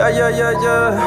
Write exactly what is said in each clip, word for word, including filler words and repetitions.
Я-я-я-я.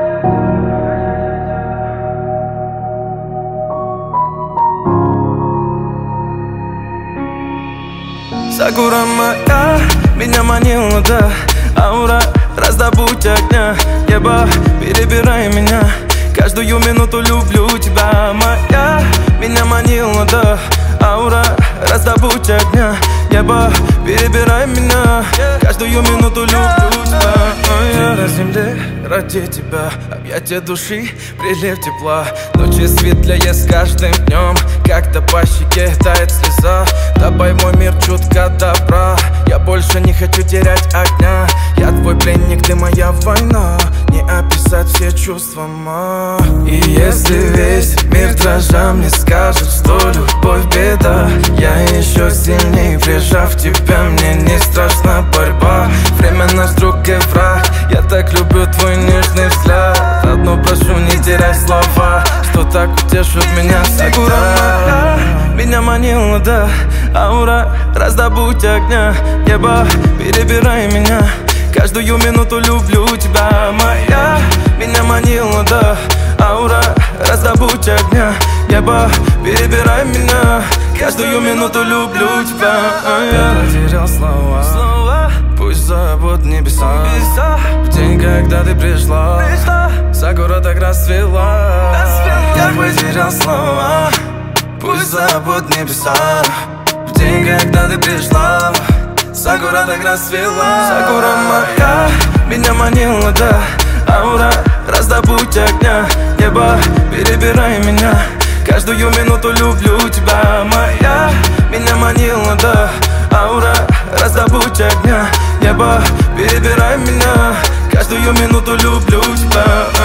Сакура моя, меня манила, да. Аура, раздобудь огня. Небо, перебирай меня. Каждую минуту люблю тебя, моя. Меня манила, да. Аура, раздобудь огня. Небо, перебирай меня. Каждую минуту люблю тебя. Я на земле ради тебя. Объятия души, прилив тепла. Ночи светлее с каждым днем. Как-то по щеке тает слеза. Добавь мой мир чутка добра. Я больше не хочу терять огня. Я твой пленник, ты моя война. Не описать все чувства, ма. И если весь мир дрожа мне скажет, что любовь беда, я еще сильнее прижав тебя, мне не страшна борьба. Время наш друг и враг. Я так люблю твой нежный взгляд. Одно прошу, не теряй слова, что так утешит меня всегда. Меня манила, да. Аура, раздобудь огня. Небо, перебирай меня. Каждую минуту люблю тебя, моя. Меня манила, да. Аура, раздобудь огня. Небо, перебирай меня. Каждую минуту люблю тебя. Я потерял слова, слова. Пусть забудут небеса. В день, когда ты пришла, Сакура так расцвела. Я потерял слова. Пусть забудут небеса. В день, когда ты пришла, Сакура так расцвела. Сакура моя, меня манила, да. Аура, раздобудь огня. Небо, перебирай меня. Каждую минуту люблю тебя, моя. Меня манила, да. Аура, раздобудь огня. Небо, перебирай меня. Каждую минуту люблю тебя.